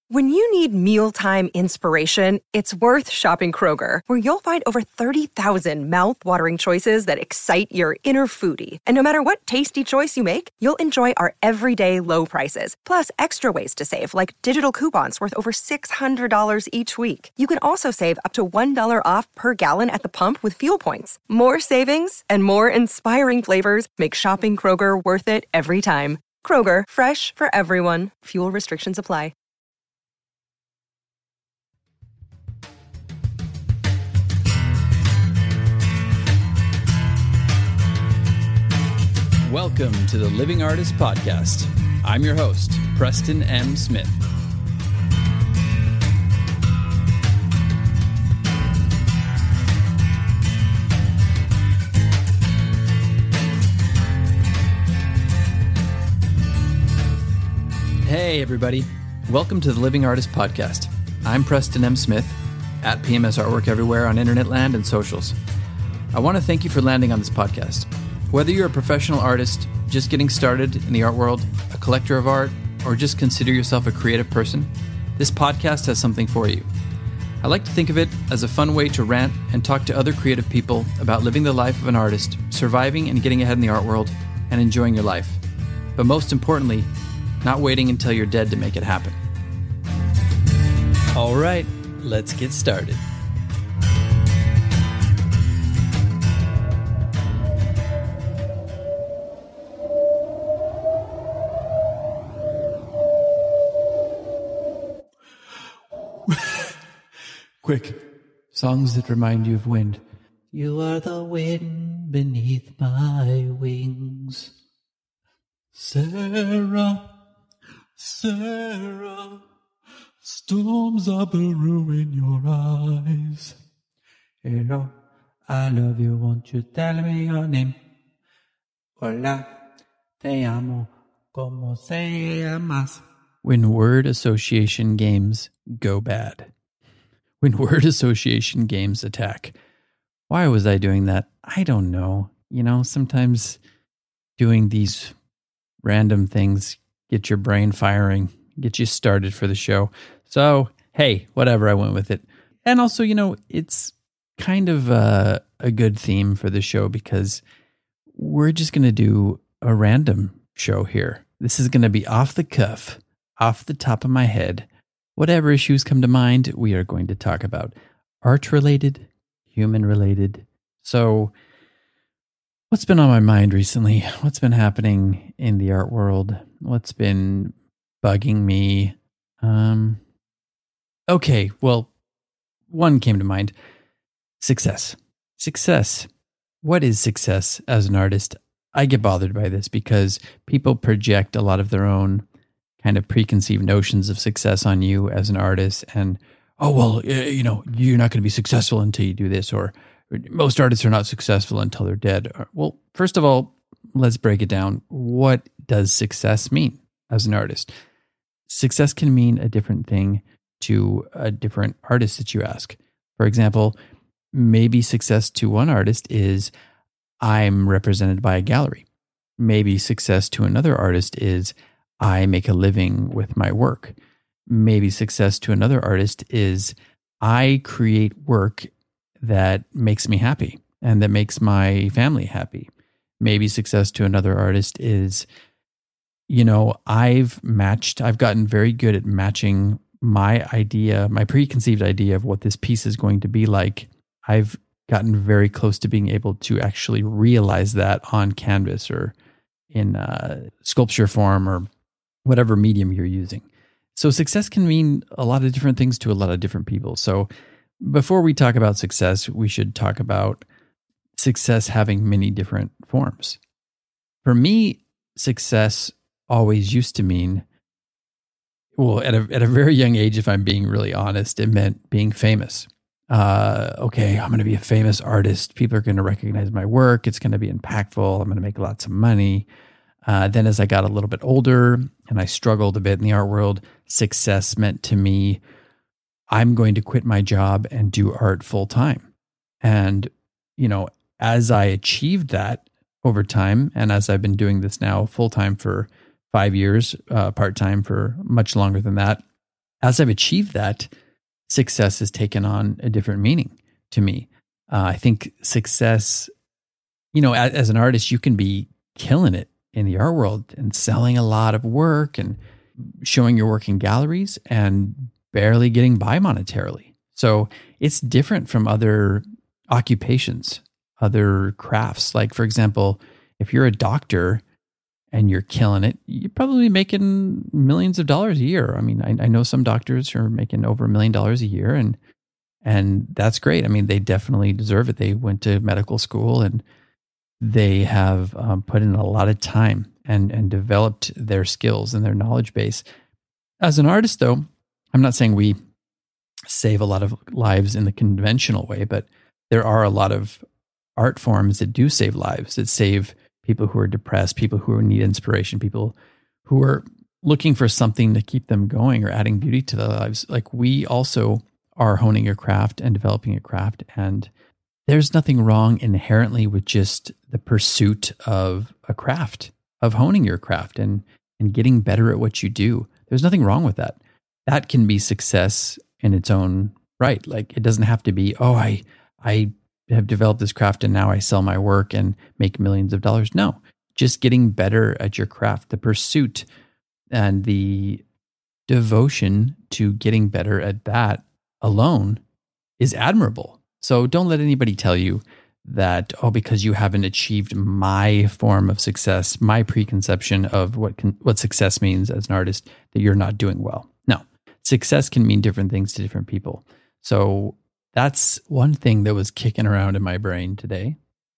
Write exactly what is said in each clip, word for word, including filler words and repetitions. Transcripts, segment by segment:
When you need mealtime inspiration, it's worth shopping Kroger, where you'll find over thirty thousand mouth-watering choices that excite your inner foodie. And no matter what tasty choice you make, you'll enjoy our everyday low prices, plus extra ways to save, like digital coupons worth over six hundred dollars each week. You can also save up to one dollar off per gallon at the pump with fuel points. More savings and more inspiring flavors make shopping Kroger worth it every time. Kroger, fresh for everyone. Fuel restrictions apply. Welcome to the Living Artist Podcast. I'm your host, Preston M. Smith. Hey, everybody. Welcome to the Living Artist Podcast. I'm Preston M. Smith, at P M S Artwork everywhere on internet land and socials. I want to thank you for landing on this podcast. Whether you're a professional artist, just getting started in the art world, a collector of art, or just consider yourself a creative person, this podcast has something for you. I like to think of it as a fun way to rant and talk to other creative people about living the life of an artist, surviving and getting ahead in the art world, and enjoying your life. But most importantly, not waiting until you're dead to make it happen. All right, let's get started. Quick, songs that remind you of wind. You are the wind beneath my wings. Sarah, Sarah, storms are brewing your eyes. Hello, I love you, won't you tell me your name? Hola, te amo, como se llamas? When word association games go bad. When word association games attack. Why was I doing that? I don't know. You know, sometimes doing these random things get your brain firing, get you started for the show. So, hey, whatever, I went with it. And also, you know, it's kind of a, a good theme for the show because we're just going to do a random show here. This is going to be off the cuff, off the top of my head. Whatever issues come to mind, we are going to talk about art-related, human-related. So, what's been on my mind recently? What's been happening in the art world? What's been bugging me? Um, okay, well, one came to mind. Success. Success. What is success as an artist? I get bothered by this because people project a lot of their own kind of preconceived notions of success on you as an artist. And, oh, well, you know, you're not going to be successful until you do this, or most artists are not successful until they're dead. Well, first of all, let's break it down. What does success mean as an artist? Success can mean a different thing to a different artist that you ask. For example, maybe success to one artist is I'm represented by a gallery. Maybe success to another artist is I make a living with my work. Maybe success to another artist is I create work that makes me happy and that makes my family happy. Maybe success to another artist is, you know, I've matched, I've gotten very good at matching my idea, my preconceived idea of what this piece is going to be like. I've gotten very close to being able to actually realize that on canvas or in uh, sculpture form or whatever medium you're using. So success can mean a lot of different things to a lot of different people. So before we talk about success, we should talk about success having many different forms. For me, success always used to mean, well, at a, at a very young age, if I'm being really honest, it meant being famous. Uh, okay, I'm going to be a famous artist. People are going to recognize my work. It's going to be impactful. I'm going to make lots of money. Uh, then as I got a little bit older and I struggled a bit in the art world, success meant to me, I'm going to quit my job and do art full time. And, you know, as I achieved that over time, and as I've been doing this now full time for five years, uh, part time for much longer than that, as I've achieved that, success has taken on a different meaning to me. Uh, I think success, you know, as, as an artist, you can be killing it in the art world and selling a lot of work and showing your work in galleries and barely getting by monetarily. So it's different from other occupations, other crafts. Like, for example, if you're a doctor and you're killing it, you're probably making millions of dollars a year. I mean, I, I know some doctors who are making over a million dollars a year, and and that's great. I mean, they definitely deserve it. They went to medical school and they have um, put in a lot of time and and developed their skills and their knowledge base. As an artist, though, I'm not saying we save a lot of lives in the conventional way, but there are a lot of art forms that do save lives, that save people who are depressed, people who need inspiration, people who are looking for something to keep them going or adding beauty to their lives. Like, we also are honing a craft and developing a craft. And there's nothing wrong inherently with just the pursuit of a craft, of honing your craft and, and getting better at what you do. There's nothing wrong with that. That can be success in its own right. Like, it doesn't have to be, oh, I, I have developed this craft and now I sell my work and make millions of dollars. No, just getting better at your craft, the pursuit and the devotion to getting better at that alone is admirable. So don't let anybody tell you that, oh, because you haven't achieved my form of success, my preconception of what can, what success means as an artist, that you're not doing well. No, success can mean different things to different people. So that's one thing that was kicking around in my brain today.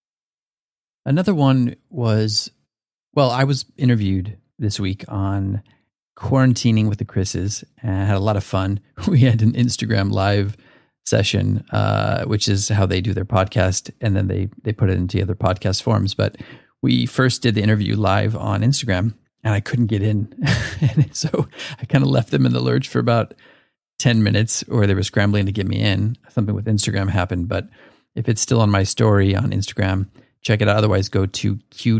Another one was, well, I was interviewed this week on quarantining with the Chris's and had a lot of fun. We had an Instagram live session, uh, which is how they do their podcast, and then they they put it into other podcast forms. But we first did the interview live on Instagram, and I couldn't get in. And so I kind of left them in the lurch for about ten minutes, or they were scrambling to get me in. Something with Instagram happened, but if it's still on my story on Instagram, check it out. Otherwise, go to Q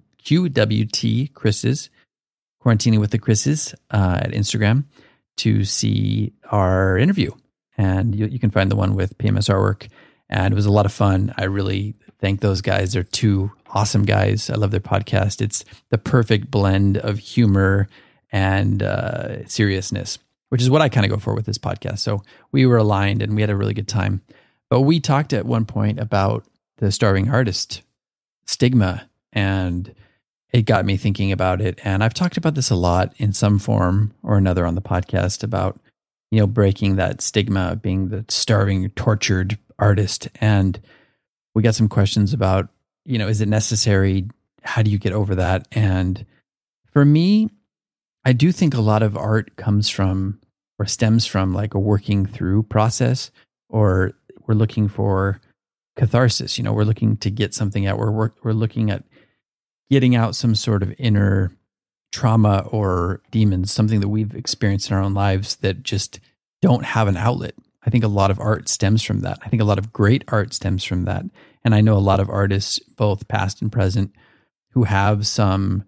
W T Chris's, Quarantining with the Chris's uh, at Instagram to see our interview. And you, you can find the one with P M S Artwork. And it was a lot of fun. I really thank those guys. They're two awesome guys. I love their podcast. It's the perfect blend of humor and uh, seriousness, which is what I kind of go for with this podcast. So we were aligned and we had a really good time. But we talked at one point about the starving artist stigma, and it got me thinking about it. And I've talked about this a lot in some form or another on the podcast about, you know, breaking that stigma of being the starving, tortured artist. And we got some questions about, you know, is it necessary? How do you get over that? And for me, I do think a lot of art comes from or stems from like a working through process, or we're looking for catharsis. You know, we're looking to get something out. We're we're, we're looking at getting out some sort of inner trauma or demons, something that we've experienced in our own lives that just don't have an outlet. I think a lot of art stems from that. I think a lot of great art stems from that. And I know a lot of artists, both past and present, who have some,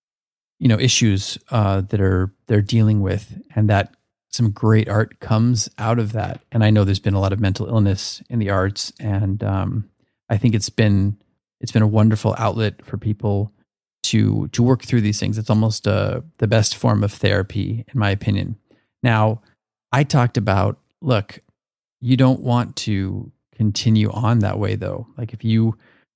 you know, issues uh, that are they're dealing with, and that some great art comes out of that. And I know there's been a lot of mental illness in the arts, and um, I think it's been it's been a wonderful outlet for people to to work through these things. It's almost uh, the best form of therapy, in my opinion. Now, I talked about, look, you don't want to continue on that way, though. Like if you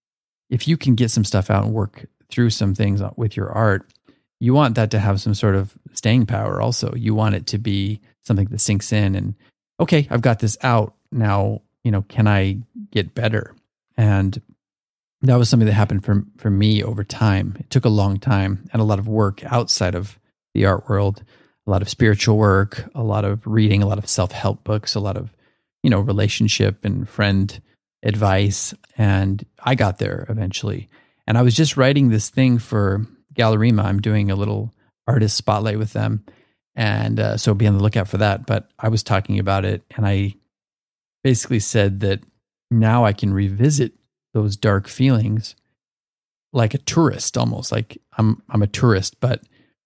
if you can get some stuff out and work through some things with your art, you want that to have some sort of staying power also. You want it to be something that sinks in and, okay, I've got this out. Now, you know, can I get better? And that was something that happened for, for me over time. It took a long time and a lot of work outside of the art world, a lot of spiritual work, a lot of reading, a lot of self-help books, a lot of, you know, relationship and friend advice. And I got there eventually. And I was just writing this thing for Gallerima. I'm doing a little artist spotlight with them. And uh, so be on the lookout for that. But I was talking about it, and I basically said that now I can revisit those dark feelings like a tourist, almost like I'm I'm a tourist, but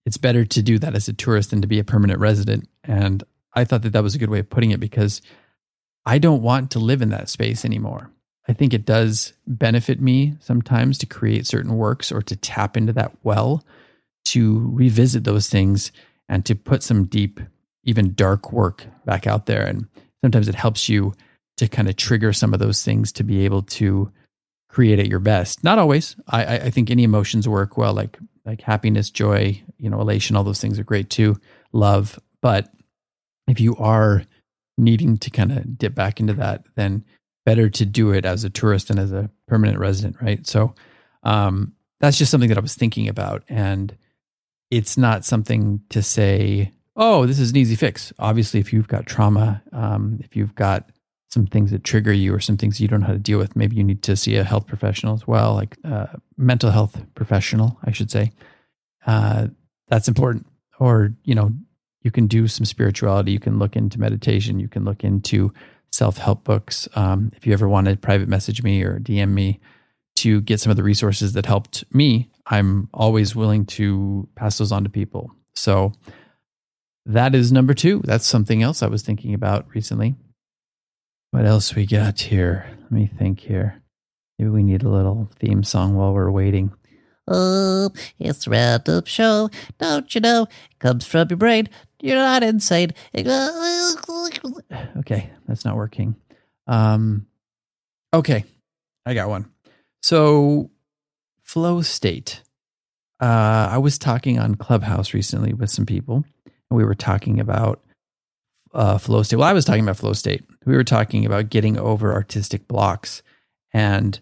it's better to do that as a tourist than to be a permanent resident. And I thought that that was a good way of putting it, because I don't want to live in that space anymore. I think it does benefit me sometimes to create certain works or to tap into that well, to revisit those things and to put some deep, even dark work back out there. And sometimes it helps you to kind of trigger some of those things to be able to create at your best. Not always. I, I think any emotions work well, like like happiness, joy, you know, elation, all those things are great too. Love. But if you are needing to kind of dip back into that, then better to do it as a tourist than as a permanent resident, right? So um, that's just something that I was thinking about. And it's not something to say, oh, this is an easy fix. Obviously, if you've got trauma, um, if you've got some things that trigger you or some things you don't know how to deal with, maybe you need to see a health professional as well, like a mental health professional, I should say. Uh, that's important. Or, you know, you can do some spirituality. You can look into meditation. You can look into self-help books. Um, if you ever want to private message me or D M me to get some of the resources that helped me, I'm always willing to pass those on to people. So that is number two. That's something else I was thinking about recently. What else we got here? Let me think here. Maybe we need a little theme song while we're waiting. Oh, it's the Roundup Show. Don't you know? It comes from your brain. You're not insane. Okay, that's not working. Um, okay, I got one. So, flow state. Uh, I was talking on Clubhouse recently with some people, and we were talking about uh, flow state. Well, I was talking about flow state. We were talking about getting over artistic blocks and,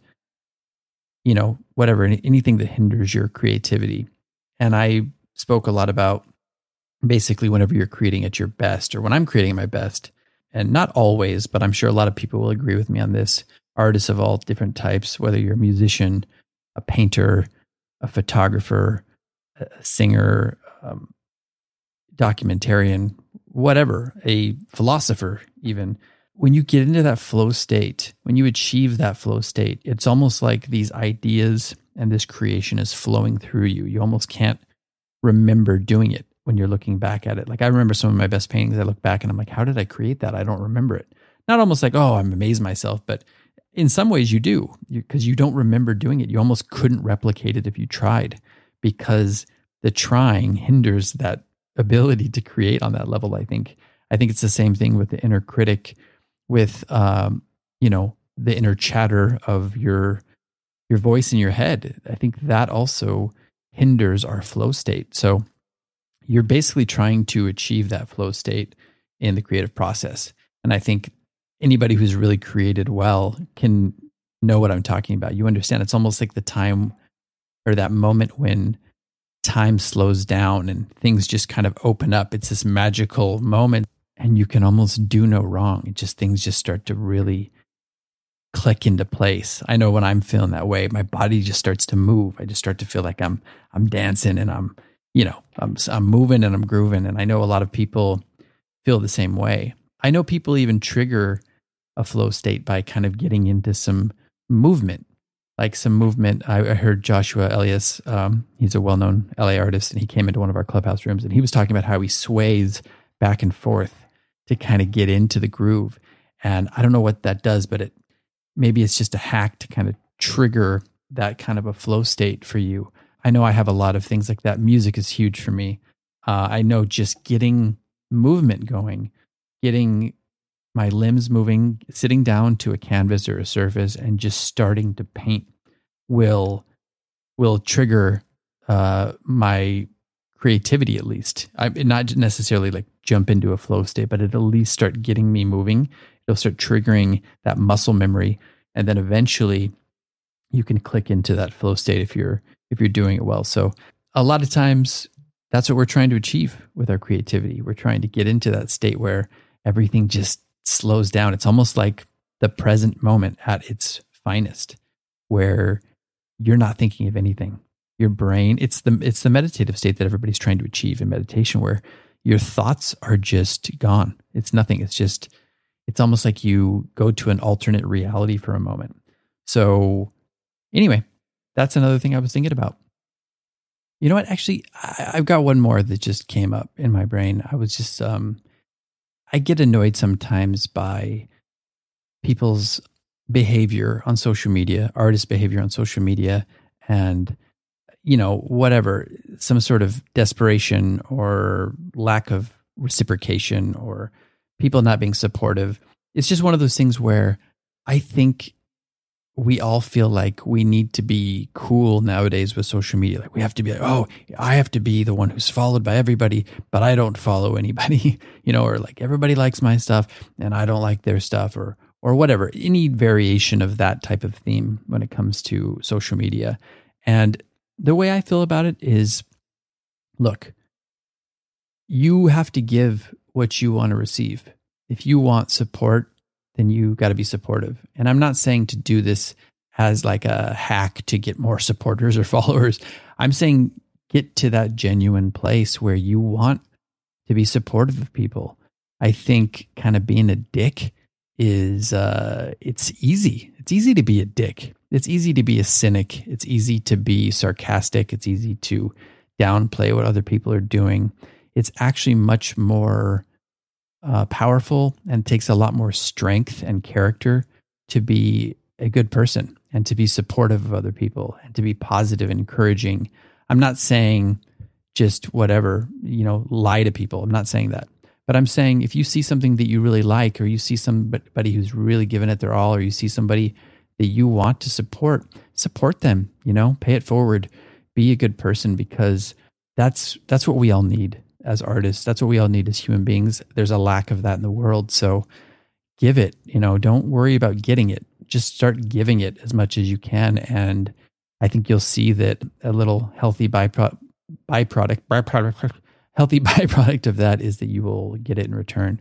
you know, whatever, anything that hinders your creativity. And I spoke a lot about basically whenever you're creating at your best, or when I'm creating my best, and not always, but I'm sure a lot of people will agree with me on this. Artists of all different types, whether you're a musician, a painter, a photographer, a singer, um, documentarian, whatever, a philosopher even. When you get into that flow state, when you achieve that flow state, it's almost like these ideas and this creation is flowing through you. You almost can't remember doing it when you're looking back at it. Like I remember some of my best paintings, I look back and I'm like, how did I create that? I don't remember it. Not almost like, oh, I'm amazed myself, but in some ways you do, because you, you don't remember doing it. You almost couldn't replicate it if you tried, because the trying hinders that ability to create on that level. I think, I think it's the same thing with the inner critic, with, um, you know, the inner chatter of your, your voice in your head. I think that also hinders our flow state. So you're basically trying to achieve that flow state in the creative process. And I think anybody who's really created well can know what I'm talking about. You understand it's almost like the time or that moment when time slows down and things just kind of open up. It's this magical moment and you can almost do no wrong. It just, things just start to really click into place. I know when I'm feeling that way, my body just starts to move. I just start to feel like I'm, I'm dancing and I'm, you know, I'm, I'm moving and I'm grooving. And I know a lot of people feel the same way. I know people even trigger a flow state by kind of getting into some movement, like some movement. I, I heard Joshua Elias, um, he's a well-known L A artist, and he came into one of our Clubhouse rooms and he was talking about how he sways back and forth to kind of get into the groove. And I don't know what that does, but it maybe it's just a hack to kind of trigger that kind of a flow state for you. I know I have a lot of things like that. Music is huge for me. Uh, I know just getting movement going, getting my limbs moving, sitting down to a canvas or a surface and just starting to paint will will trigger uh, my creativity, at least. I not necessarily like jump into a flow state, but it'll at least start getting me moving. It'll start triggering that muscle memory, and then eventually you can click into that flow state if you're if you're doing it well. So a lot of times that's what we're trying to achieve with our creativity. We're trying to get into that state where everything just slows down. It's almost like the present moment at its finest, where you're not thinking of anything. Your brain, it's the it's the meditative state that everybody's trying to achieve in meditation, where your thoughts are just gone. It's nothing. It's just, it's almost like you go to an alternate reality for a moment. So anyway, that's another thing I was thinking about. You know what? Actually, I, I've got one more that just came up in my brain. I was just, um, I get annoyed sometimes by people's behavior on social media, artist behavior on social media, and, you know, whatever, some sort of desperation or lack of reciprocation or people not being supportive. It's just one of those things where I think we all feel like we need to be cool nowadays with social media. Like we have to be like, oh, I have to be the one who's followed by everybody, but I don't follow anybody, you know, or like everybody likes my stuff and I don't like their stuff, or or whatever, any variation of that type of theme when it comes to social media. And the way I feel about it is, look, you have to give what you want to receive. If you want support, then you got to be supportive. And I'm not saying to do this as like a hack to get more supporters or followers. I'm saying get to that genuine place where you want to be supportive of people. I think kind of being a dick is, uh, it's easy. It's easy to be a dick. It's easy to be a cynic. It's easy to be sarcastic. It's easy to downplay what other people are doing. It's actually much more Uh, powerful and takes a lot more strength and character to be a good person and to be supportive of other people and to be positive and encouraging. I'm not saying just whatever, you know, lie to people. I'm not saying that. But I'm saying if you see something that you really like, or you see somebody who's really given it their all, or you see somebody that you want to support, support them, you know, pay it forward, be a good person, because that's that's what we all need as artists. That's what we all need as human beings. There's a lack of that in the world. So give it, you know, don't worry about getting it. Just start giving it as much as you can. And I think you'll see that a little healthy byproduct, byproduct, byproduct, healthy byproduct of that is that you will get it in return.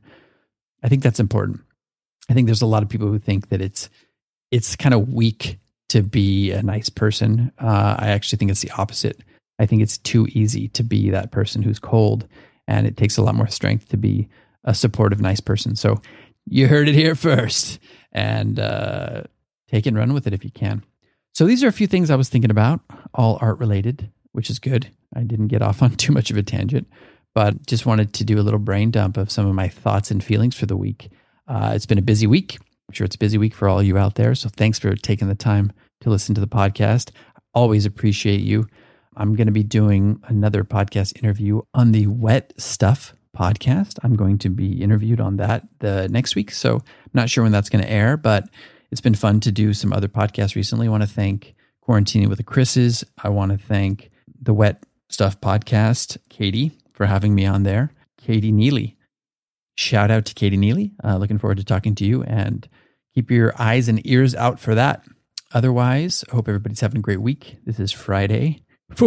I think that's important. I think there's a lot of people who think that it's, it's kind of weak to be a nice person. Uh, I actually think it's the opposite. I think it's too easy to be that person who's cold, and it takes a lot more strength to be a supportive, nice person. So you heard it here first, and uh, take it and run with it if you can. So these are a few things I was thinking about, all art related, which is good. I didn't get off on too much of a tangent, but just wanted to do a little brain dump of some of my thoughts and feelings for the week. Uh, it's been a busy week. I'm sure it's a busy week for all you out there. So thanks for taking the time to listen to the podcast. I always appreciate you. I'm going to be doing another podcast interview on the Wet Stuff podcast. I'm going to be interviewed on that the next week. So I'm not sure when that's going to air, but it's been fun to do some other podcasts recently. I want to thank Quarantining with the Chris's. I want to thank the Wet Stuff podcast, Katie, for having me on there. Katie Neely. Shout out to Katie Neely. Uh, looking forward to talking to you, and keep your eyes and ears out for that. Otherwise, I hope everybody's having a great week. This is Friday.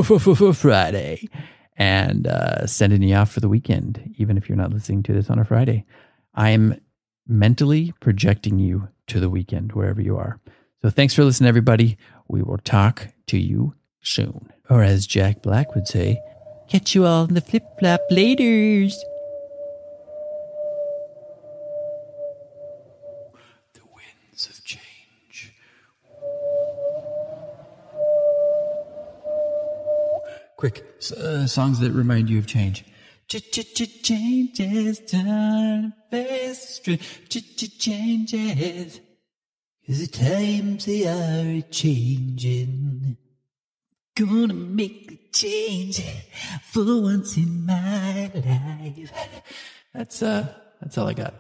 Friday, and uh, sending you off for the weekend, even if you're not listening to this on a Friday. I'm mentally projecting you to the weekend, wherever you are. So thanks for listening, everybody. We will talk to you soon. Or as Jack Black would say, catch you all in the flip-flop laters. The winds of change. Quick, uh, songs that remind you of change. Changes, turn face changes. Cause the times they are changing. Gonna make a change for once in my life. That's uh, that's all I got.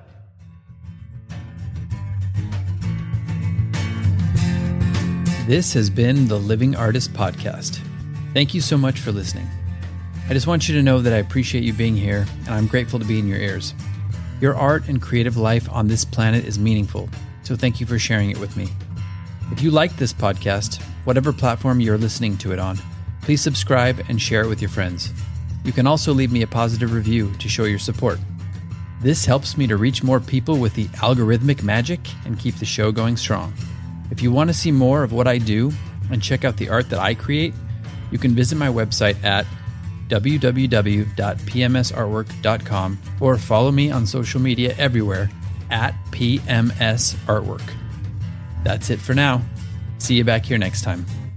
This has been the Living Artist Podcast. Thank you so much for listening. I just want you to know that I appreciate you being here, and I'm grateful to be in your ears. Your art and creative life on this planet is meaningful, so thank you for sharing it with me. If you like this podcast, whatever platform you're listening to it on, please subscribe and share it with your friends. You can also leave me a positive review to show your support. This helps me to reach more people with the algorithmic magic and keep the show going strong. If you want to see more of what I do and check out the art that I create, you can visit my website at w w w dot p m s artwork dot com or follow me on social media everywhere at P M S Artwork. That's it for now. See you back here next time.